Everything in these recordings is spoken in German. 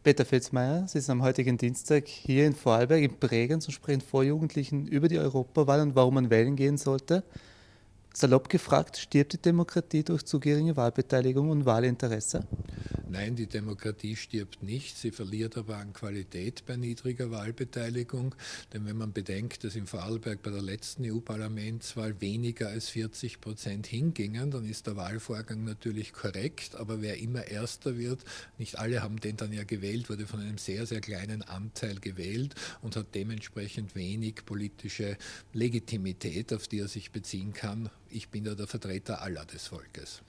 Peter Filzmeier, Sie sind am heutigen Dienstag hier in Vorarlberg in Bregenz und sprechen vor Jugendlichen über die Europawahl und warum man wählen gehen sollte. Salopp gefragt, stirbt die Demokratie durch zu geringe Wahlbeteiligung und Wahlinteresse? Nein, die Demokratie stirbt nicht, sie verliert aber an Qualität bei niedriger Wahlbeteiligung. Denn wenn man bedenkt, dass in Vorarlberg bei der letzten EU-Parlamentswahl weniger als 40% hingingen, dann ist der Wahlvorgang natürlich korrekt. Aber wer immer Erster wird, nicht alle haben den dann ja gewählt, wurde von einem sehr, sehr kleinen Anteil gewählt und hat dementsprechend wenig politische Legitimität, auf die er sich beziehen kann. Ich bin ja der Vertreter aller des Volkes.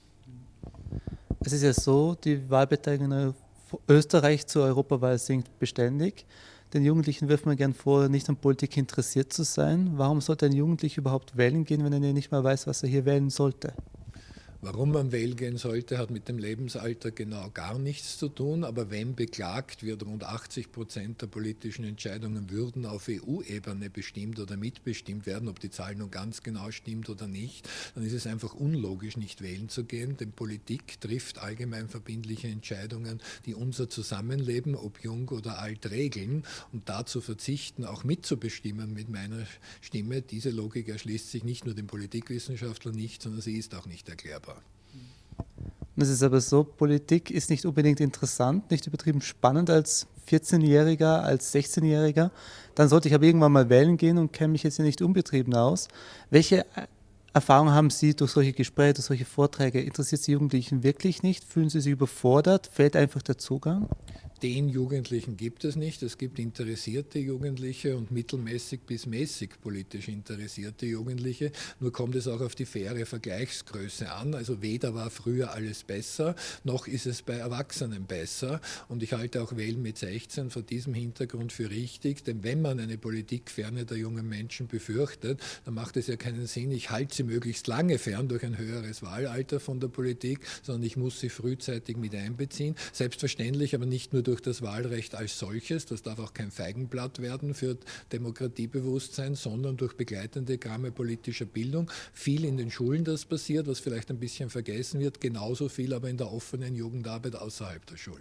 Es ist ja so, die Wahlbeteiligung in Österreich zur Europawahl sinkt beständig. Den Jugendlichen wirft man gern vor, nicht an Politik interessiert zu sein. Warum sollte ein Jugendlicher überhaupt wählen gehen, wenn er nicht mal weiß, was er hier wählen sollte? Warum man wählen gehen sollte, hat mit dem Lebensalter genau gar nichts zu tun. Aber wenn beklagt wird, rund 80% der politischen Entscheidungen würden auf EU-Ebene bestimmt oder mitbestimmt werden, ob die Zahl nun ganz genau stimmt oder nicht, dann ist es einfach unlogisch, nicht wählen zu gehen. Denn Politik trifft allgemein verbindliche Entscheidungen, die unser Zusammenleben, ob jung oder alt, regeln. Und dazu verzichten, auch mitzubestimmen mit meiner Stimme, diese Logik erschließt sich nicht nur dem Politikwissenschaftler nicht, sondern sie ist auch nicht erklärbar. Es ist aber so, Politik ist nicht unbedingt interessant, nicht übertrieben spannend als 14-Jähriger, als 16-Jähriger. Dann sollte ich aber irgendwann mal wählen gehen und kenne mich jetzt hier nicht unbetrieben aus. Welche Erfahrungen haben Sie durch solche Gespräche, durch solche Vorträge? Interessiert Sie Jugendlichen wirklich nicht? Fühlen Sie sich überfordert? Fehlt einfach der Zugang? Den Jugendlichen gibt es nicht. Es gibt interessierte Jugendliche und mittelmäßig bis mäßig politisch interessierte Jugendliche. Nur kommt es auch auf die faire Vergleichsgröße an. Also weder war früher alles besser, noch ist es bei Erwachsenen besser. Und ich halte auch Wählen mit 16 vor diesem Hintergrund für richtig. Denn wenn man eine Politikferne der jungen Menschen befürchtet, dann macht es ja keinen Sinn, ich halte sie möglichst lange fern durch ein höheres Wahlalter von der Politik, sondern ich muss sie frühzeitig mit einbeziehen. Selbstverständlich aber nicht nur durch das Wahlrecht als solches, das darf auch kein Feigenblatt werden für Demokratiebewusstsein, sondern durch begleitende Programme politischer Bildung. Viel in den Schulen, das passiert, was vielleicht ein bisschen vergessen wird, genauso viel aber in der offenen Jugendarbeit außerhalb der Schulen.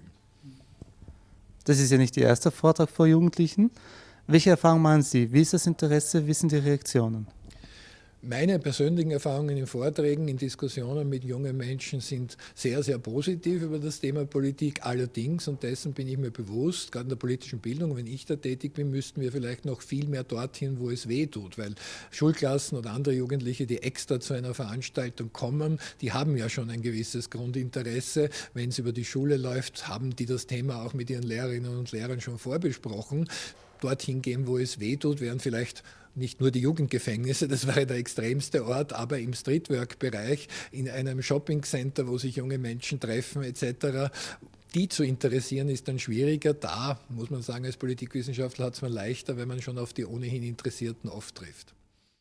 Das ist ja nicht Ihr erster Vortrag vor Jugendlichen. Welche Erfahrungen machen Sie? Wie ist das Interesse? Wie sind die Reaktionen? Meine persönlichen Erfahrungen in Vorträgen, in Diskussionen mit jungen Menschen sind sehr, sehr positiv über das Thema Politik. Allerdings, und dessen bin ich mir bewusst, gerade in der politischen Bildung, wenn ich da tätig bin, müssten wir vielleicht noch viel mehr dorthin, wo es weh tut. Weil Schulklassen oder andere Jugendliche, die extra zu einer Veranstaltung kommen, die haben ja schon ein gewisses Grundinteresse. Wenn es über die Schule läuft, haben die das Thema auch mit ihren Lehrerinnen und Lehrern schon vorbesprochen. Dorthin gehen, wo es weh tut, wären vielleicht nicht nur die Jugendgefängnisse, das wäre der extremste Ort, aber im Streetwork-Bereich, in einem Shoppingcenter, wo sich junge Menschen treffen etc., die zu interessieren, ist dann schwieriger. Da, muss man sagen, als Politikwissenschaftler hat es man leichter, wenn man schon auf die ohnehin Interessierten oft trifft.